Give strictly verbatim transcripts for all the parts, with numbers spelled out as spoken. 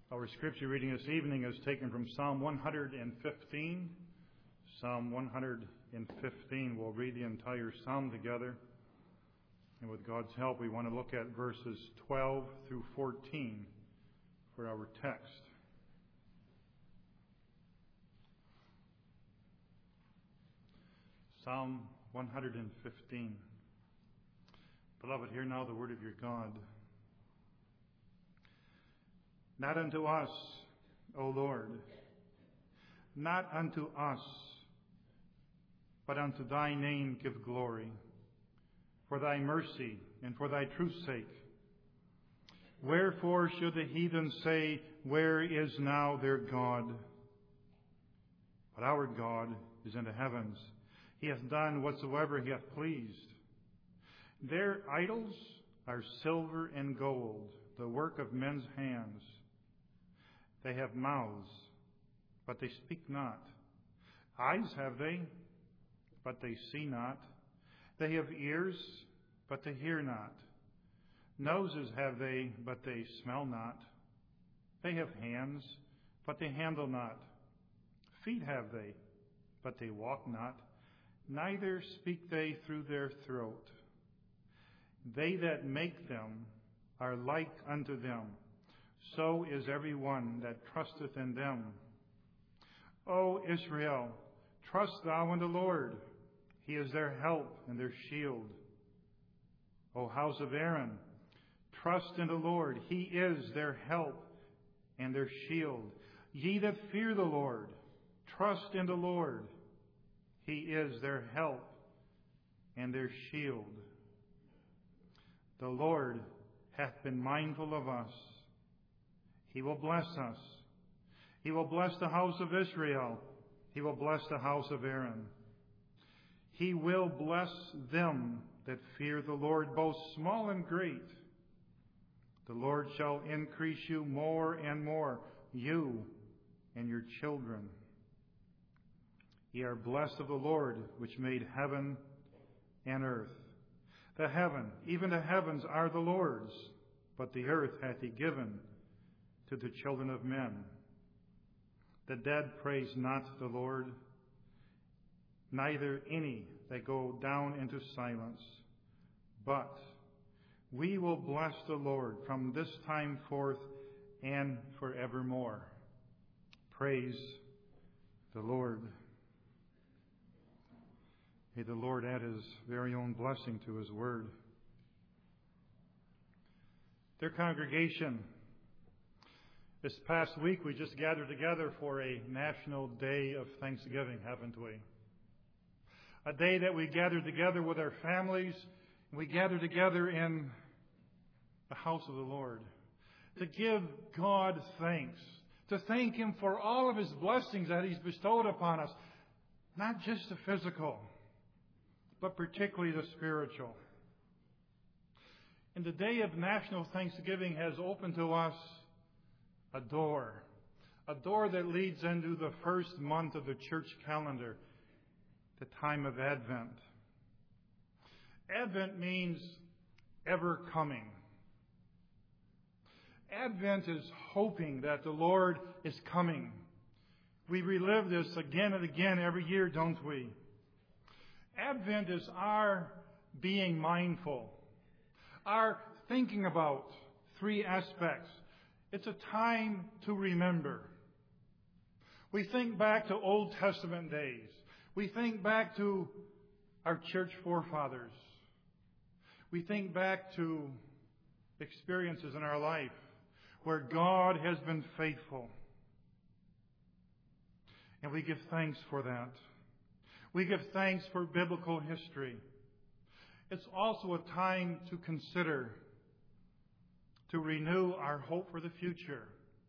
Our scripture reading this evening is taken from Psalm one hundred fifteen. Psalm one hundred fifteen. We'll read the entire psalm together. And with God's help, we want to look at verses twelve through fourteen for our text. Psalm one hundred fifteen. Beloved, hear now the word of your God. Not unto us, O Lord, not unto us, but unto thy name give glory, for thy mercy and for thy truth's sake. Wherefore should the heathen say, where is now their God? But our God is in the heavens. He hath done whatsoever he hath pleased. Their idols are silver and gold, the work of men's hands. They have mouths, but they speak not. Eyes have they, but they see not. They have ears, but they hear not. Noses have they, but they smell not. They have hands, but they handle not. Feet have they, but they walk not. Neither speak they through their throat. They that make them are like unto them. So is every one that trusteth in them. O Israel, trust thou in the Lord. He is their help and their shield. O house of Aaron, trust in the Lord. He is their help and their shield. Ye that fear the Lord, trust in the Lord. He is their help and their shield. The Lord hath been mindful of us. He will bless us. He will bless the house of Israel. He will bless the house of Aaron. He will bless them that fear the Lord, both small and great. The Lord shall increase you more and more, you and your children. Ye are blessed of the Lord, which made heaven and earth. The heaven, even the heavens, are the Lord's, but the earth hath he given to the children of men. The dead praise not the Lord, neither any that go down into silence. But we will bless the Lord from this time forth and forevermore. Praise the Lord. May the Lord add his very own blessing to his word. Dear congregation, this past week we just gathered together for a National Day of Thanksgiving, haven't we? A day that we gathered together with our families. We gathered together in the house of the Lord to give God thanks, to thank him for all of his blessings that he's bestowed upon us, not just the physical, but particularly the spiritual. And the day of National Thanksgiving has opened to us a door, a door that leads into the first month of the church calendar, the time of Advent. Advent means ever coming. Advent is hoping that the Lord is coming. We relive this again and again every year, don't we? Advent is our being mindful, our thinking about three aspects. It's a time to remember. We think back to Old Testament days. We think back to our church forefathers. We think back to experiences in our life where God has been faithful. And we give thanks for that. We give thanks for biblical history. It's also a time to consider, to renew our hope for the future.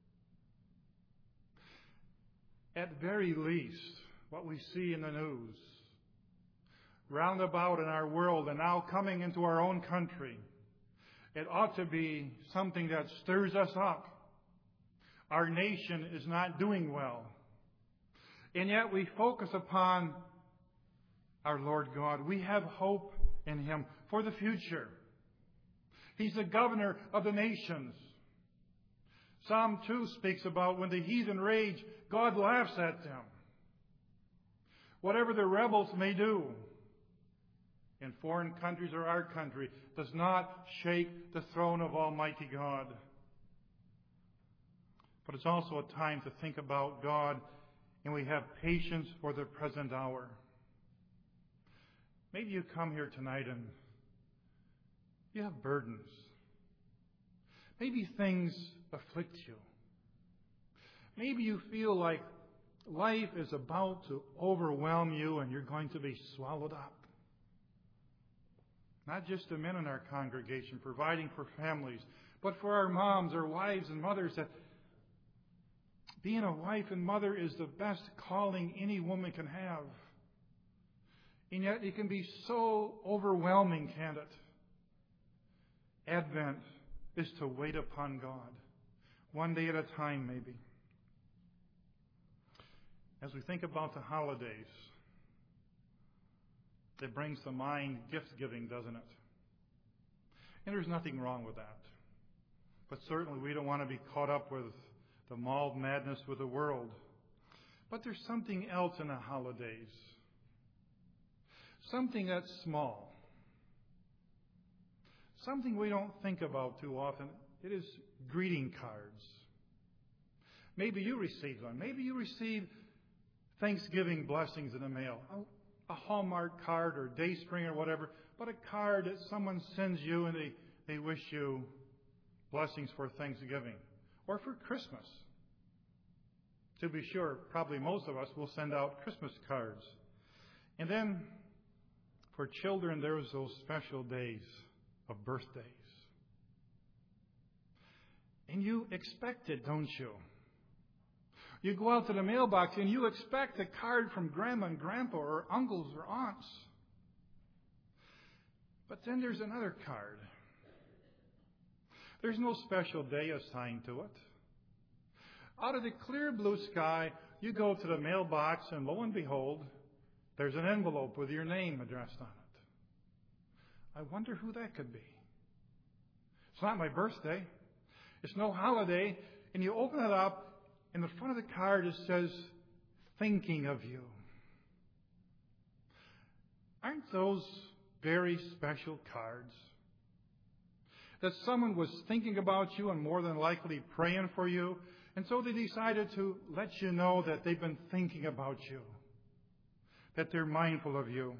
At very least, what we see in the news, round about in our world and now coming into our own country, it ought to be something that stirs us up. Our nation is not doing well. And yet we focus upon our Lord God. We have hope in him for the future. He's the governor of the nations. Psalm two speaks about when the heathen rage, God laughs at them. Whatever the rebels may do in foreign countries or our country does not shake the throne of Almighty God. But it's also a time to think about God, and we have patience for the present hour. Maybe you come here tonight and you have burdens. Maybe things afflict you. Maybe you feel like life is about to overwhelm you and you're going to be swallowed up. Not just the men in our congregation providing for families, but for our moms, our wives and mothers, that being a wife and mother is the best calling any woman can have. And yet it can be so overwhelming, can't it? Advent is to wait upon God, one day at a time maybe. As we think about the holidays, it brings to mind gift giving, doesn't it? And there's nothing wrong with that. But certainly we don't want to be caught up with the mauled madness with the world. But there's something else in the holidays. Something that's small. Something we don't think about too often. It is greeting cards. Maybe you received one. Maybe you received Thanksgiving blessings in the mail. A Hallmark card or Dayspring or whatever. But a card that someone sends you and they, they wish you blessings for Thanksgiving. Or for Christmas. To be sure, probably most of us will send out Christmas cards. And then, for children, there's those special days of birthdays. And you expect it, don't you? You go out to the mailbox and you expect a card from Grandma and Grandpa or uncles or aunts. But then there's another card. There's no special day assigned to it. Out of the clear blue sky, you go to the mailbox and lo and behold, there's an envelope with your name addressed on it. I wonder who that could be. It's not my birthday. It's no holiday. And you open it up, and the front of the card it says, thinking of you. Aren't those very special cards? That someone was thinking about you and more than likely praying for you. And so they decided to let you know that they've been thinking about you. That they're mindful of you.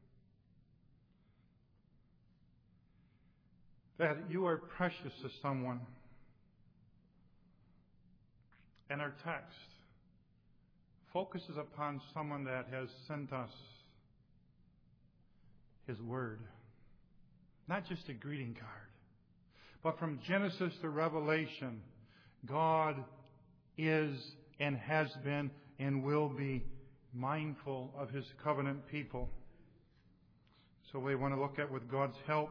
That you are precious to someone. And our text focuses upon someone that has sent us His Word. Not just a greeting card. But from Genesis to Revelation, God is and has been and will be mindful of His covenant people. So we want to look at, with God's help,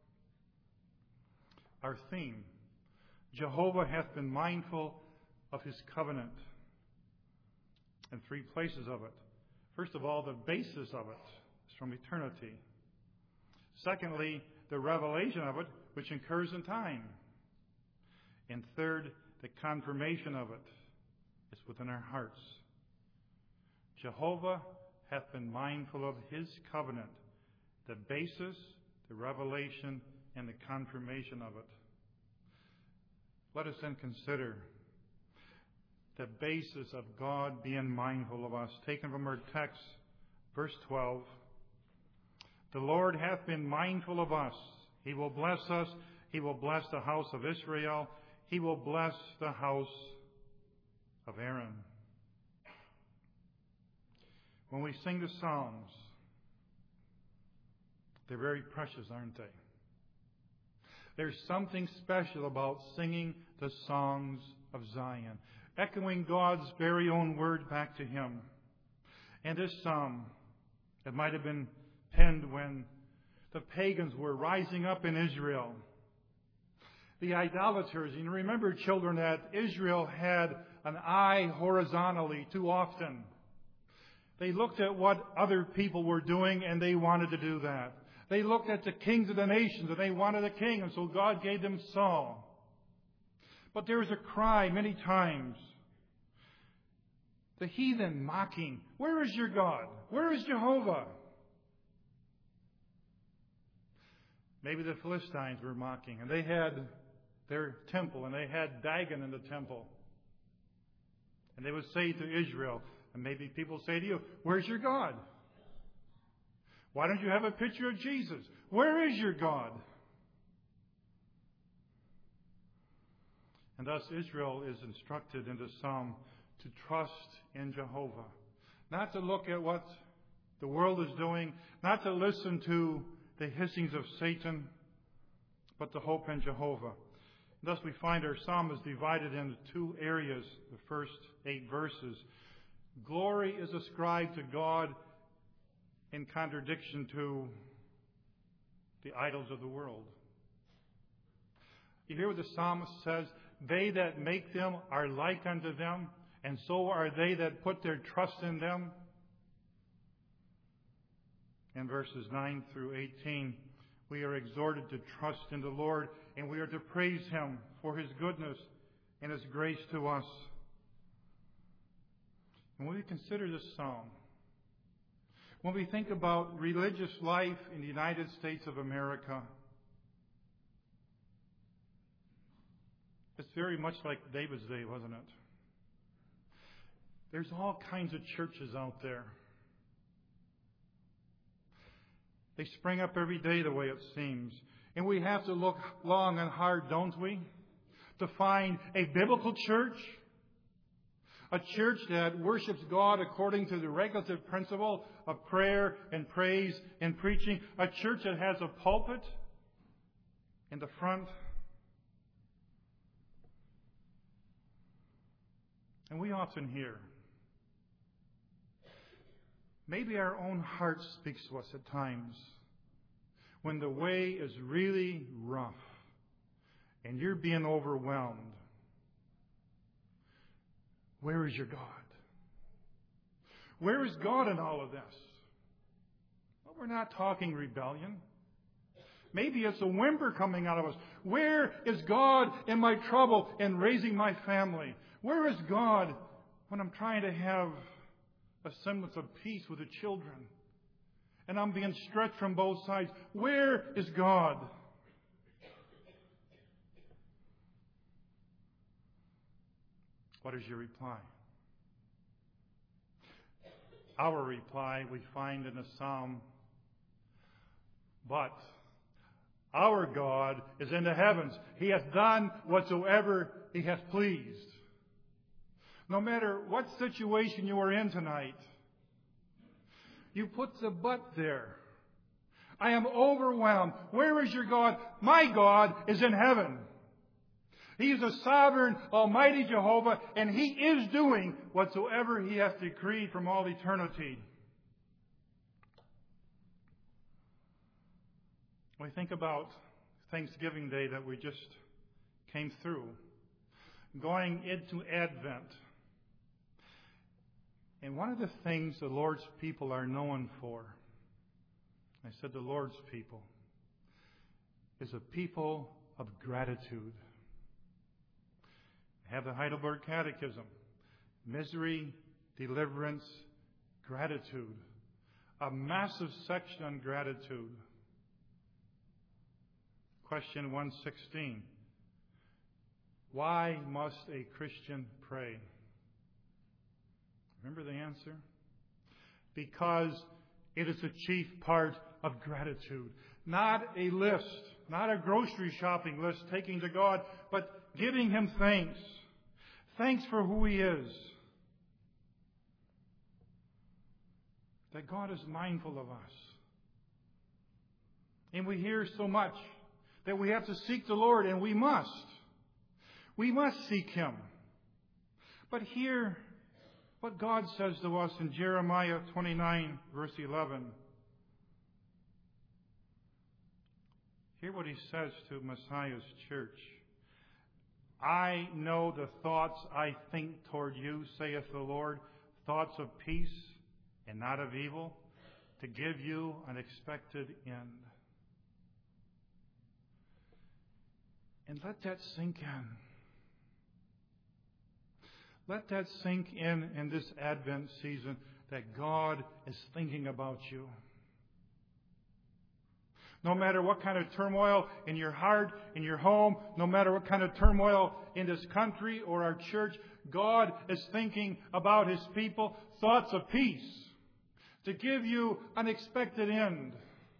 our theme. Jehovah hath been mindful of His covenant. And three places of it. First of all, the basis of it is from eternity. Secondly, the revelation of it, which occurs in time. And third, the confirmation of it is within our hearts. Jehovah hath been mindful of His covenant, the basis, the revelation, and the confirmation of it. Let us then consider the basis of God being mindful of us. Taken from our text, verse twelve. The Lord hath been mindful of us. He will bless us. He will bless the house of Israel. He will bless the house of Aaron. When we sing the Psalms, they're very precious, aren't they? There's something special about singing the songs of Zion, echoing God's very own word back to Him. And this psalm, it might have been penned when the pagans were rising up in Israel. The idolaters. And remember, children, that Israel had an eye horizontally too often. They looked at what other people were doing and they wanted to do that. They looked at the kings of the nations and they wanted a king, and so God gave them Saul. But there is a cry many times. The heathen mocking, where is your God? Where is Jehovah? Maybe the Philistines were mocking, and they had their temple, and they had Dagon in the temple. And they would say to Israel, and maybe people say to you, where's your God? Why don't you have a picture of Jesus? Where is your God? And thus Israel is instructed in the psalm to trust in Jehovah. Not to look at what the world is doing, not to listen to the hissings of Satan, but to hope in Jehovah. Thus we find our psalm is divided into two areas, the first eight verses. Glory is ascribed to God in contradiction to the idols of the world. You hear what the psalmist says? They that make them are like unto them, and so are they that put their trust in them. In verses nine through eighteen, we are exhorted to trust in the Lord, and we are to praise Him for His goodness and His grace to us. And when we consider this psalm, when we think about religious life in the United States of America, it's very much like David's day, wasn't it? There's all kinds of churches out there. They spring up every day the way it seems. And we have to look long and hard, don't we, to find a biblical church, a church that worships God according to the regulative principle of prayer and praise and preaching, a church that has a pulpit in the front. And we often hear, maybe our own heart speaks to us at times when the way is really rough and you're being overwhelmed. Where is your God? Where is God in all of this? Well, we're not talking rebellion. Maybe it's a whimper coming out of us. Where is God in my trouble in raising my family? Where is God when I'm trying to have a semblance of peace with the children and I'm being stretched from both sides? Where is God? What is your reply? Our reply we find in the psalm, but our God is in the heavens. He hath done whatsoever He hath pleased. No matter what situation you are in tonight, you put the but there. I am overwhelmed. Where is your God? My God is in heaven. He is a sovereign, almighty Jehovah, and He is doing whatsoever He hath decreed from all eternity. We think about Thanksgiving Day that we just came through, going into Advent. And one of the things the Lord's people are known for, I said the Lord's people, is a people of gratitude. I have the Heidelberg Catechism. Misery, deliverance, gratitude. A massive section on gratitude. Question one sixteen. Why must a Christian pray? Remember the answer? Because it is the chief part of gratitude. Not a list, not a grocery shopping list taking to God, but giving Him thanks. Thanks for who He is. That God is mindful of us. And we hear so much that we have to seek the Lord, and we must. We must seek Him. But here, what God says to us in Jeremiah twenty-nine, verse eleven. Hear what He says to Messiah's church. I know the thoughts I think toward you, saith the Lord, thoughts of peace and not of evil, to give you an expected end. And let that sink in. Let that sink in in this Advent season, that God is thinking about you. No matter what kind of turmoil in your heart, in your home, no matter what kind of turmoil in this country or our church, God is thinking about His people, thoughts of peace, to give you an expected end.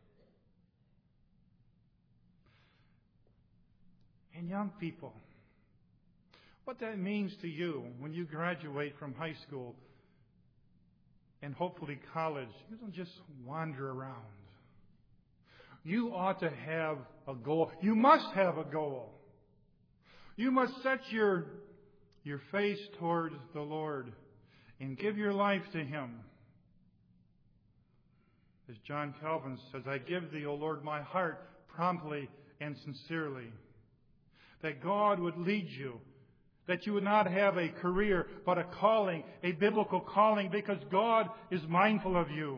And young people, what that means to you when you graduate from high school and hopefully college, you don't just wander around. You ought to have a goal. You must have a goal. You must set your, your face toward the Lord and give your life to Him. As John Calvin says, I give Thee, O Lord, my heart promptly and sincerely. That God would lead you. That you would not have a career, but a calling, a biblical calling, because God is mindful of you.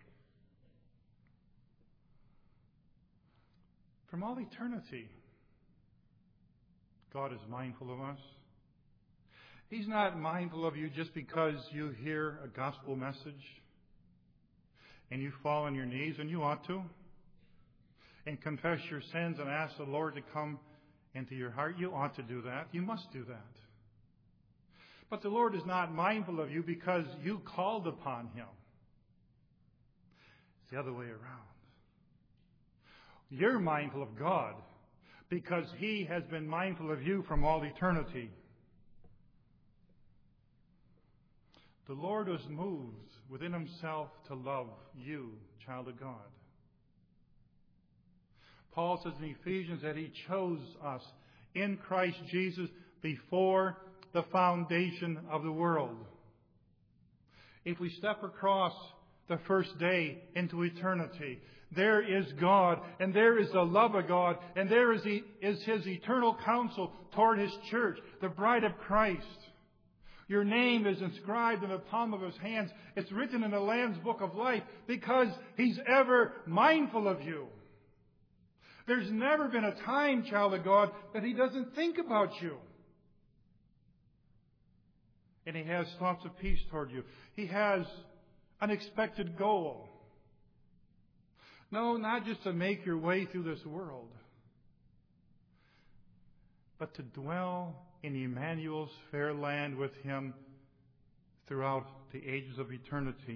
From all eternity, God is mindful of us. He's not mindful of you just because you hear a gospel message and you fall on your knees, and you ought to, and confess your sins and ask the Lord to come into your heart. You ought to do that. You must do that. But the Lord is not mindful of you because you called upon Him. It's the other way around. You're mindful of God because He has been mindful of you from all eternity. The Lord was moved within Himself to love you, child of God. Paul says in Ephesians that He chose us in Christ Jesus before the foundation of the world. If we step across the first day into eternity, there is God, and there is the love of God, and there is, the, is His eternal counsel toward His church, the bride of Christ. Your name is inscribed in the palm of His hands. It's written in the Lamb's book of life because He's ever mindful of you. There's never been a time, child of God, that He doesn't think about you. And He has thoughts of peace toward you. He has an expected goal. No, not just to make your way through this world, but to dwell in Emmanuel's fair land with Him throughout the ages of eternity.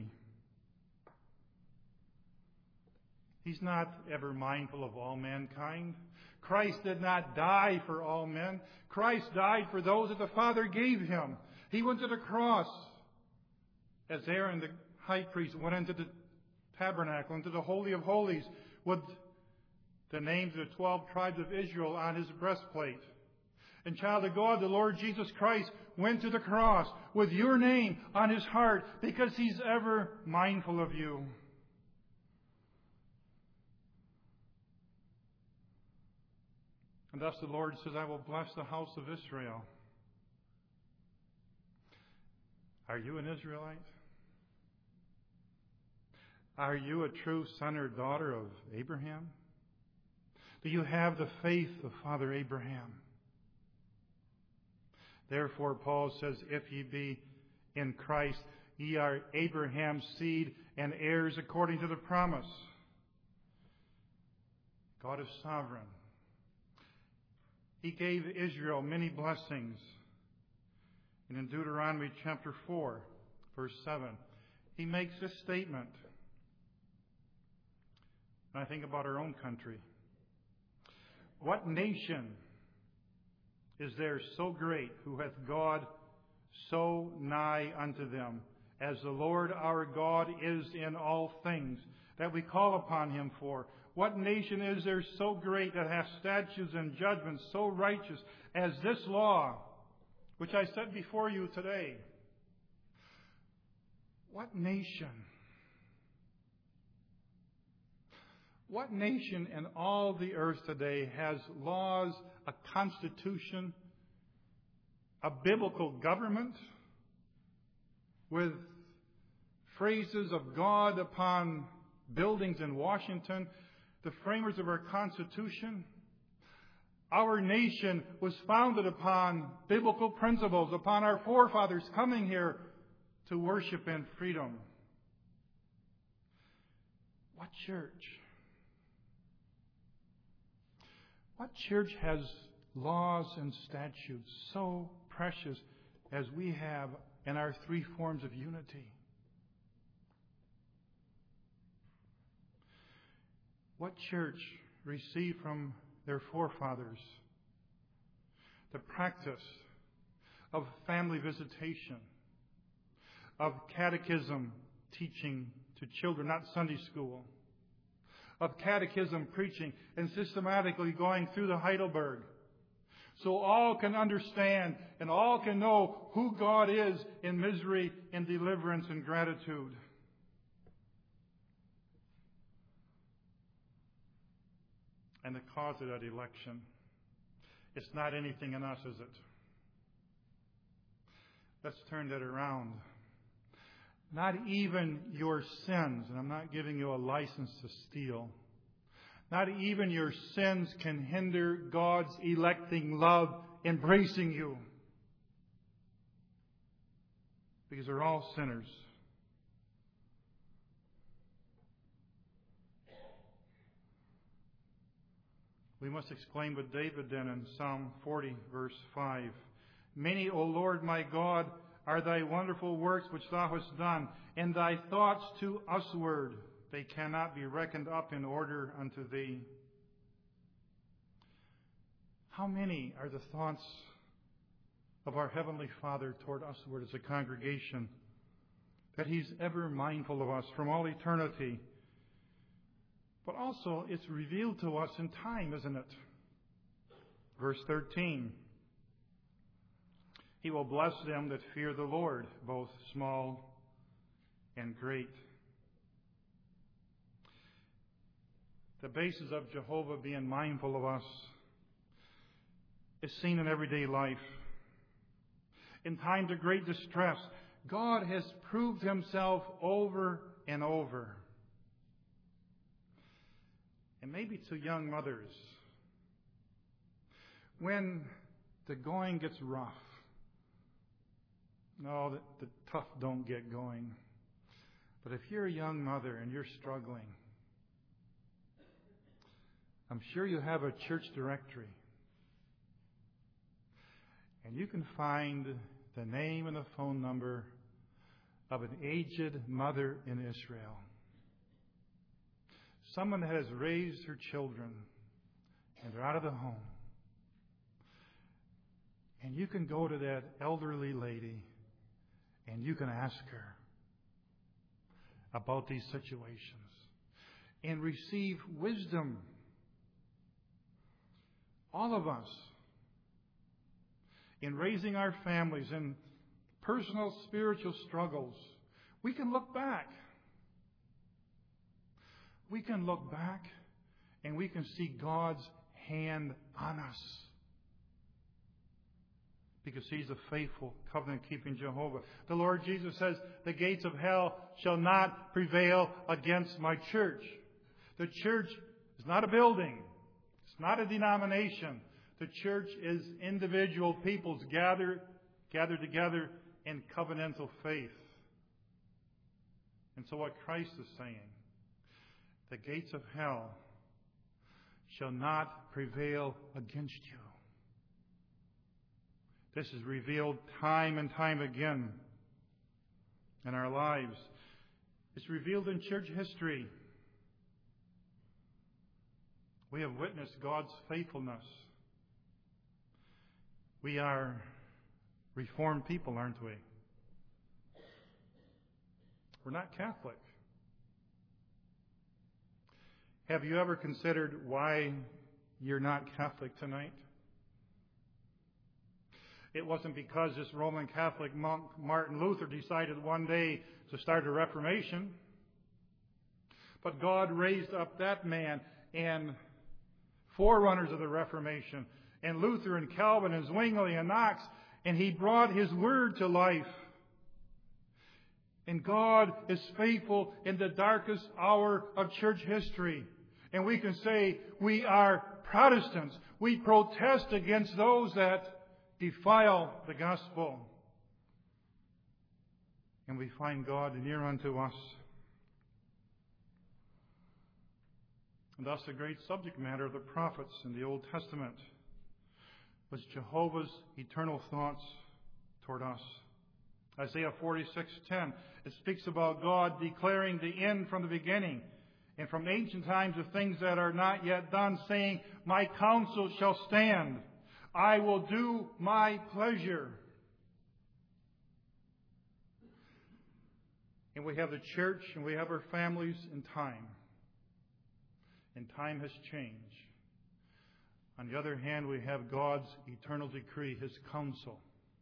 He's not ever mindful of all mankind. Christ did not die for all men. Christ died for those that the Father gave Him. He went to the cross as Aaron, the high priest, went into the tabernacle, into the Holy of Holies, with the names of the twelve tribes of Israel on His breastplate. And child of God, the Lord Jesus Christ went to the cross with your name on His heart because He's ever mindful of you. And thus the Lord says, I will bless the house of Israel. Are you an Israelite? Are you a true son or daughter of Abraham? Do you have the faith of Father Abraham? Therefore, Paul says, if ye be in Christ, ye are Abraham's seed and heirs according to the promise. God is sovereign. He gave Israel many blessings. And in Deuteronomy chapter four, verse seven, He makes this statement. And I think about our own country. What nation is there so great who hath God so nigh unto them, as the Lord our God is in all things that we call upon Him for? What nation is there so great that hath statutes and judgments so righteous as this law, which I set before you today? What nation? What nation in all the earth today has laws, a constitution, a biblical government with phrases of God upon buildings in Washington, the framers of our Constitution? Our nation was founded upon biblical principles, upon our forefathers coming here to worship in freedom. What church? What church has laws and statutes so precious as we have in our three forms of unity? What church received from their forefathers the practice of family visitation, of catechism teaching to children, not Sunday school, of catechism preaching and systematically going through the Heidelberg, so all can understand and all can know who God is in misery and deliverance and gratitude. And the cause of that election, it's not anything in us, is it? Let's turn that around. Not even your sins, and I'm not giving you a license to steal, not even your sins can hinder God's electing love embracing you. Because we're all sinners. We must exclaim with David then in Psalm forty, verse five. Many, O Lord my God, are thy wonderful works which thou hast done, and thy thoughts to usward. They cannot be reckoned up in order unto thee. How many are the thoughts of our Heavenly Father toward usward as a congregation, that He's ever mindful of us from all eternity? But also, it's revealed to us in time, isn't it? Verse thirteen. He will bless them that fear the Lord, both small and great. The basis of Jehovah being mindful of us is seen in everyday life. In times of great distress, God has proved Himself over and over. And maybe to young mothers, when the going gets rough, no, the, the tough don't get going. But if you're a young mother and you're struggling, I'm sure you have a church directory. And you can find the name and the phone number of an aged mother in Israel. Someone that has raised her children and they're out of the home. And you can go to that elderly lady and you can ask her about these situations and receive wisdom. All of us, in raising our families, in personal spiritual struggles, we can look back. We can look back and we can see God's hand on us. Because He's a faithful, covenant-keeping Jehovah. The Lord Jesus says, the gates of hell shall not prevail against my church. The church is not a building. It's not a denomination. The church is individual peoples gathered, gathered together in covenantal faith. And so what Christ is saying, the gates of hell shall not prevail against you. This is revealed time and time again in our lives. It's revealed in church history. We have witnessed God's faithfulness. We are Reformed people, aren't we? We're not Catholic. Have you ever considered why you're not Catholic tonight? It wasn't because this Roman Catholic monk, Martin Luther, decided one day to start a Reformation. But God raised up that man and forerunners of the Reformation, and Luther and Calvin and Zwingli and Knox, and He brought His Word to life. And God is faithful in the darkest hour of church history. And we can say we are Protestants. We protest against those that defile the gospel. And we find God near unto us. And thus the great subject matter of the prophets in the Old Testament was Jehovah's eternal thoughts toward us. Isaiah forty-six ten, it speaks about God declaring the end from the beginning, and from ancient times of things that are not yet done, saying, my counsel shall stand. I will do my pleasure. And we have the church and we have our families in time. And time has changed. On the other hand, we have God's eternal decree, His counsel.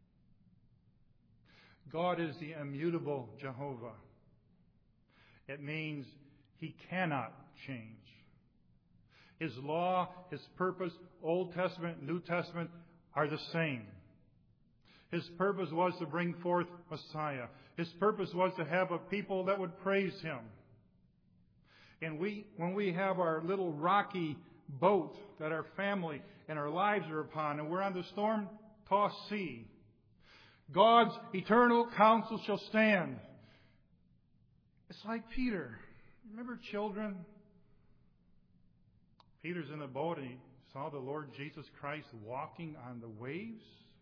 God is the immutable Jehovah. It means He cannot change. His law, His purpose, Old Testament, New Testament, are the same. His purpose was to bring forth Messiah. His purpose was to have a people that would praise Him. And we, when we have our little rocky boat that our family and our lives are upon, and we're on the storm-tossed sea, God's eternal counsel shall stand. It's like Peter. Remember children? Peter's in the boat and he saw the Lord Jesus Christ walking on the waves.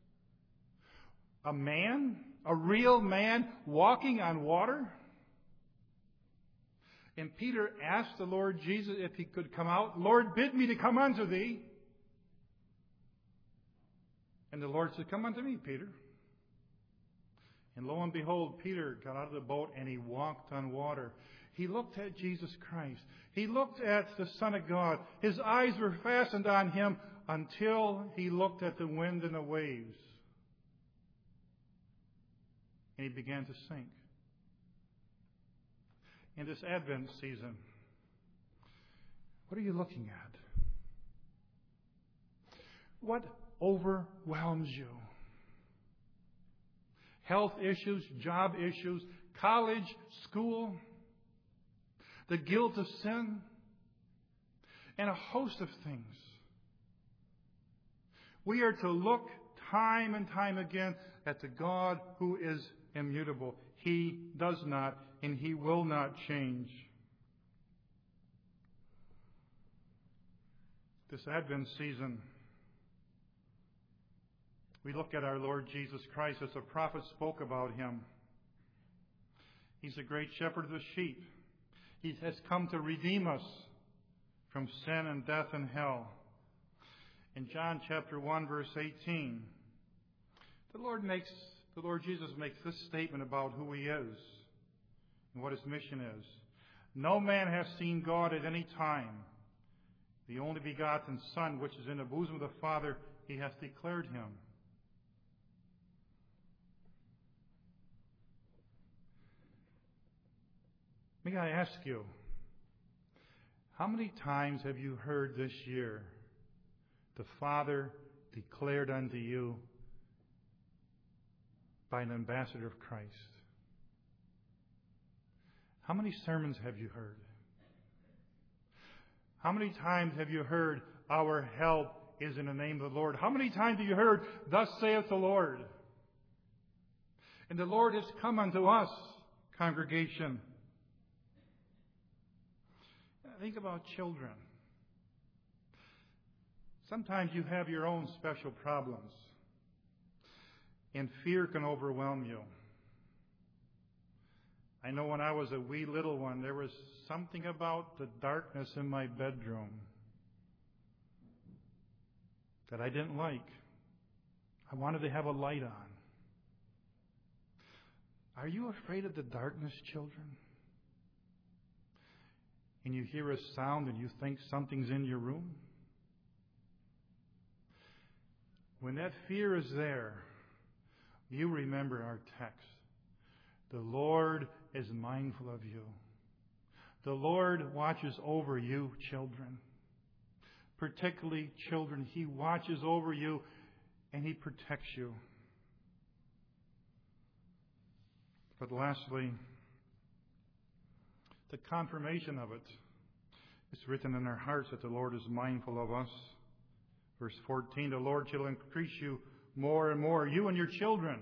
A man, a real man, walking on water. And Peter asked the Lord Jesus if he could come out. Lord, bid me to come unto thee. And the Lord said, come unto me, Peter. And lo and behold, Peter got out of the boat and he walked on water. He looked at Jesus Christ. He looked at the Son of God. His eyes were fastened on Him until he looked at the wind and the waves. And he began to sink. In this Advent season, what are you looking at? What overwhelms you? Health issues, job issues, college, school, the guilt of sin, and a host of things. We are to look time and time again at the God who is immutable. He does not and He will not change. This Advent season, we look at our Lord Jesus Christ as the prophet spoke about Him. He's the great shepherd of the sheep. He has come to redeem us from sin and death and hell. In John chapter one, verse eighteen, the Lord makes the Lord Jesus makes this statement about who He is and what His mission is. No man has seen God at any time. The only begotten Son, which is in the bosom of the Father, He hath declared Him. May I ask you, how many times have you heard this year the Father declared unto you by an ambassador of Christ? How many sermons have you heard? How many times have you heard, our help is in the name of the Lord? How many times have you heard, thus saith the Lord? And the Lord has come unto us, congregation. Think about children. Sometimes you have your own special problems, and fear can overwhelm you. I know when I was a wee little one, there was something about the darkness in my bedroom that I didn't like. I wanted to have a light on. Are you afraid of the darkness, children? And you hear a sound and you think something's in your room? When that fear is there, you remember our text. The Lord is mindful of you. The Lord watches over you, children. Particularly children. He watches over you and He protects you. But lastly, the confirmation of it is written in our hearts that the Lord is mindful of us. Verse fourteen, the Lord shall increase you more and more, you and your children.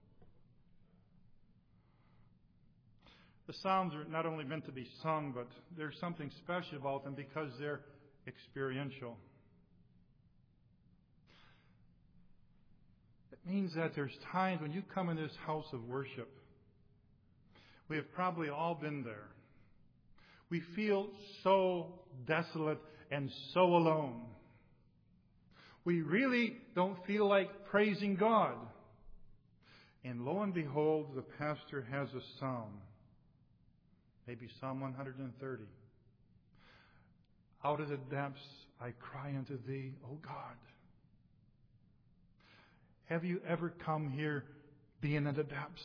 The Psalms are not only meant to be sung, but there's something special about them because they're experiential. It means that there's times when you come in this house of worship, we have probably all been there. We feel so desolate and so alone. We really don't feel like praising God. And lo and behold, the pastor has a psalm. Maybe Psalm one hundred thirty. Out of the depths I cry unto thee, O God. Have you ever come here being in the depths?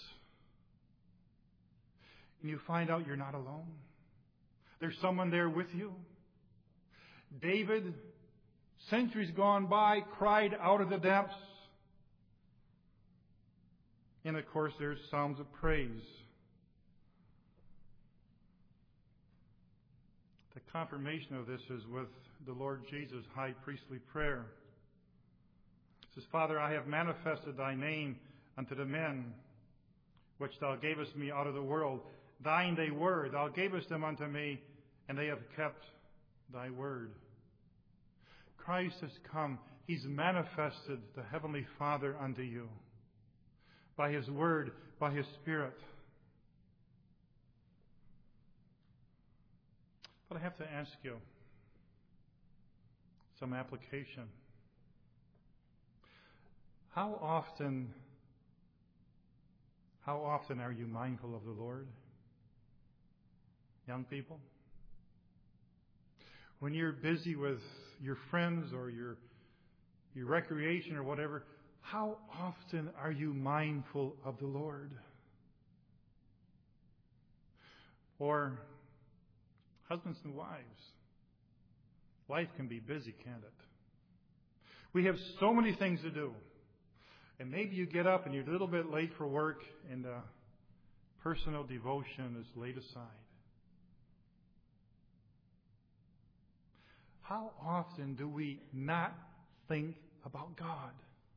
And you find out you're not alone? There's someone there with you? David, centuries gone by, cried out of the depths. And of course, there's Psalms of praise. The confirmation of this is with the Lord Jesus' high priestly prayer. It says, Father, I have manifested thy name unto the men which thou gavest me out of the world. Thine they were, thou gavest them unto me, and they have kept thy word. Christ has come. He's manifested the Heavenly Father unto you by His word, by His Spirit. But I have to ask you some application. How often, how often are you mindful of the Lord? Young people? When you're busy with your friends or your, your recreation or whatever, how often are you mindful of the Lord? Or husbands and wives, life can be busy, can't it? We have so many things to do. And maybe you get up and you're a little bit late for work and uh, personal devotion is laid aside. How often do we not think about God?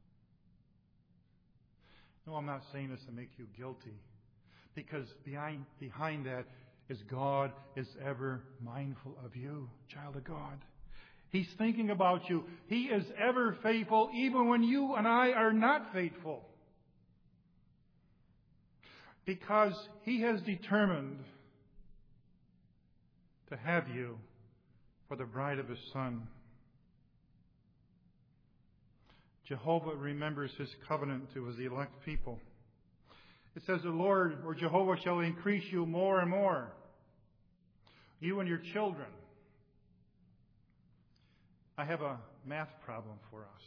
No, I'm not saying this to make you guilty. Because behind, behind that is God is ever mindful of you, child of God. He's thinking about you. He is ever faithful, even when you and I are not faithful. Because He has determined to have you for the bride of His Son. Jehovah remembers His covenant to His elect people. It says the Lord, or Jehovah, shall increase you more and more, you and your children. I have a math problem for us.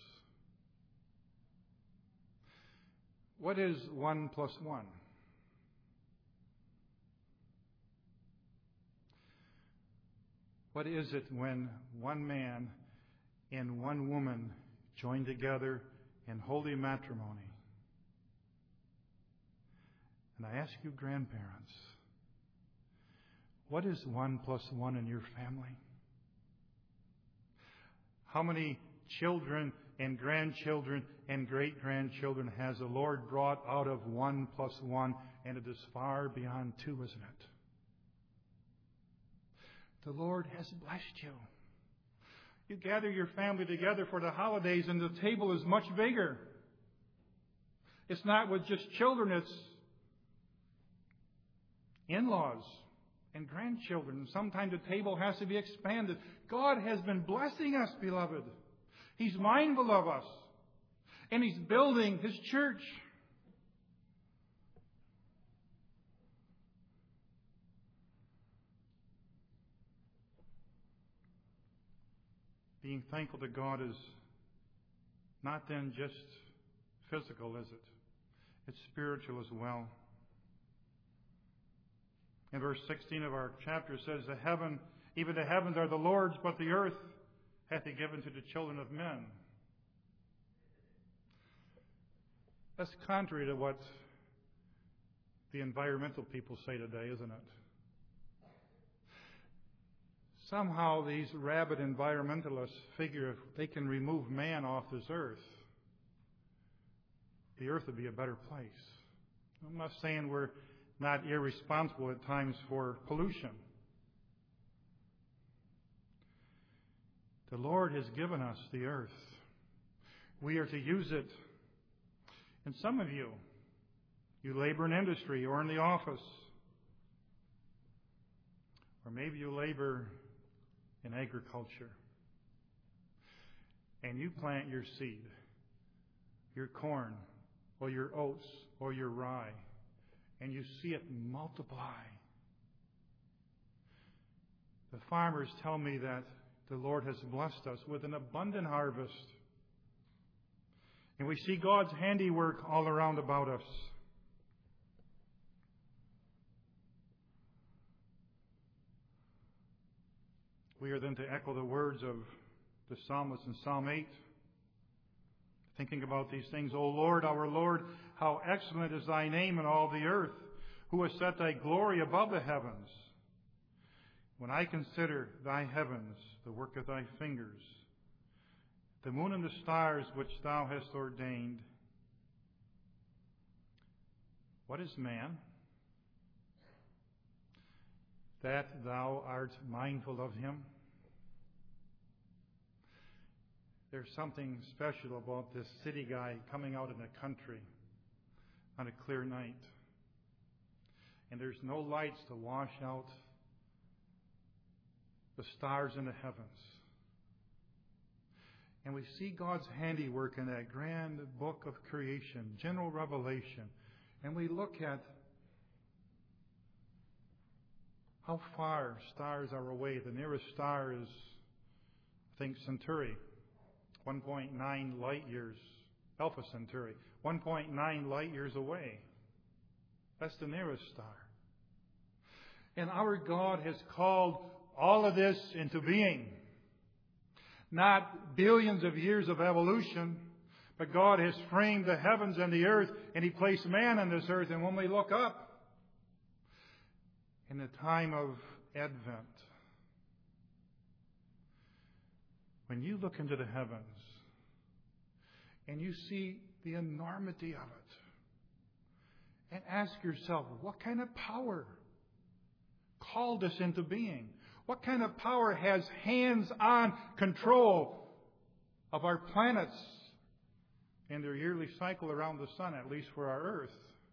What is one plus one? What is it when one man and one woman join together in holy matrimony? And I ask you, grandparents, what is one plus one in your family? How many children and grandchildren and great-grandchildren has the Lord brought out of one plus one? And it is far beyond two, isn't it? The Lord has blessed you. You gather your family together for the holidays and the table is much bigger. It's not with just children, it's in-laws and grandchildren. Sometimes the table has to be expanded. God has been blessing us, beloved. He's mindful of us. And He's building His church. Being thankful to God is not then just physical, is it? It's spiritual as well. In verse sixteen of our chapter says, the heaven, even the heavens are the Lord's, but the earth hath He given to the children of men. That's contrary to what the environmental people say today, isn't it? Somehow these rabid environmentalists figure if they can remove man off this earth, the earth would be a better place. I'm not saying we're not irresponsible at times for pollution. The Lord has given us the earth. We are to use it. And some of you, you labor in industry or in the office. Or maybe you labor in agriculture. And you plant your seed, your corn, or your oats, or your rye, and you see it multiply. The farmers tell me that the Lord has blessed us with an abundant harvest. And we see God's handiwork all around about us. We are then to echo the words of the psalmist in Psalm eight, thinking about these things. O Lord, our Lord, how excellent is thy name in all the earth, who has set thy glory above the heavens. When I consider thy heavens, the work of thy fingers, the moon and the stars which thou hast ordained, what is man, that thou art mindful of him? There's something special about this city guy coming out in the country on a clear night. And there's no lights to wash out the stars in the heavens. And we see God's handiwork in that grand book of creation, general revelation. And we look at how far stars are away. The nearest star is, I think, Centauri, one point nine light years. Alpha Centauri, one point nine light years away. That's the nearest star. And our God has called all of this into being. Not billions of years of evolution, but God has framed the heavens and the earth, and He placed man on this earth. And when we look up, in the time of Advent, when you look into the heavens and you see the enormity of it, and ask yourself, what kind of power called us into being? What kind of power has hands-on control of our planets and their yearly cycle around the sun, at least for our earth?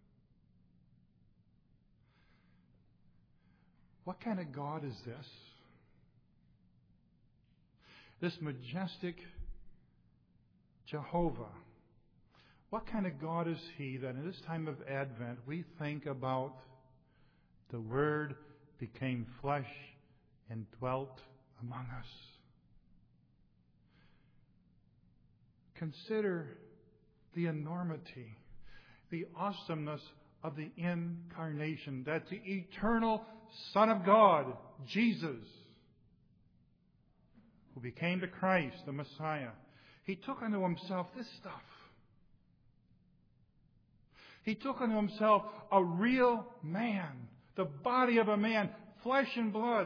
What kind of God is this? This majestic Jehovah. What kind of God is He that in this time of Advent we think about the Word became flesh and dwelt among us? Consider the enormity, the awesomeness of the incarnation, that the eternal Son of God, Jesus, who became the Christ, the Messiah, He took unto Himself this stuff. He took unto Himself a real man, the body of a man, flesh and blood.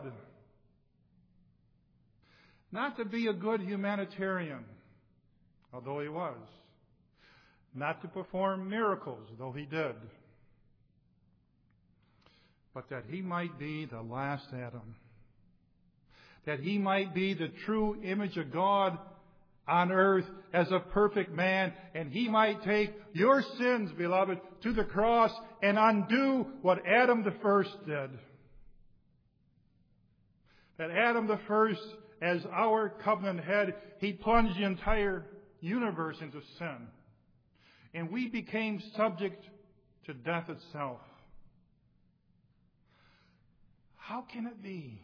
Not to be a good humanitarian, although He was. Not to perform miracles, though He did. But that He might be the last Adam. That He might be the true image of God on earth as a perfect man. And He might take your sins, beloved, to the cross and undo what Adam the first did. That Adam the first, as our covenant head, he plunged the entire universe into sin. And we became subject to death itself. How can it be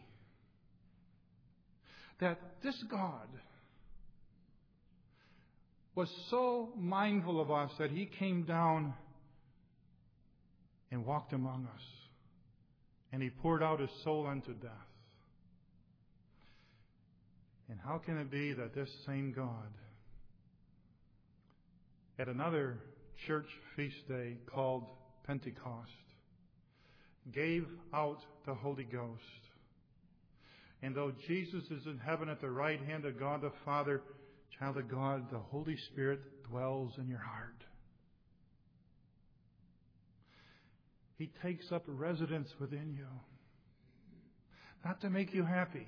that this God was so mindful of us that He came down and walked among us, and He poured out His soul unto death? And how can it be that this same God, at another church feast day called Pentecost, gave out the Holy Ghost? And though Jesus is in heaven at the right hand of God the Father, child of God, the Holy Spirit dwells in your heart. He takes up residence within you. Not to make you happy,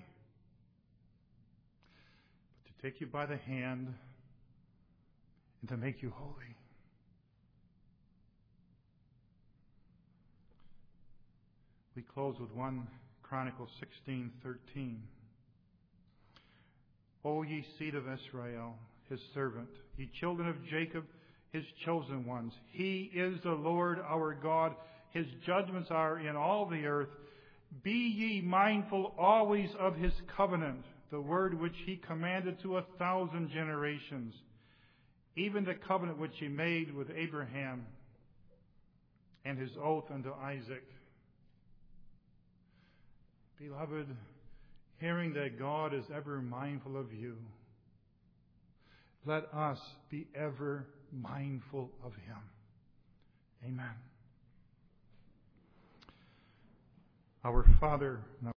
but to take you by the hand and to make you holy. We close with First Chronicles sixteen thirteen. O ye seed of Israel, his servant, ye children of Jacob, his chosen ones. He is the Lord our God. His judgments are in all the earth. Be ye mindful always of his covenant, the word which he commanded to a thousand generations, even the covenant which he made with Abraham and his oath unto Isaac. Beloved, hearing that God is ever mindful of you, let us be ever mindful of him. Amen. Our Father,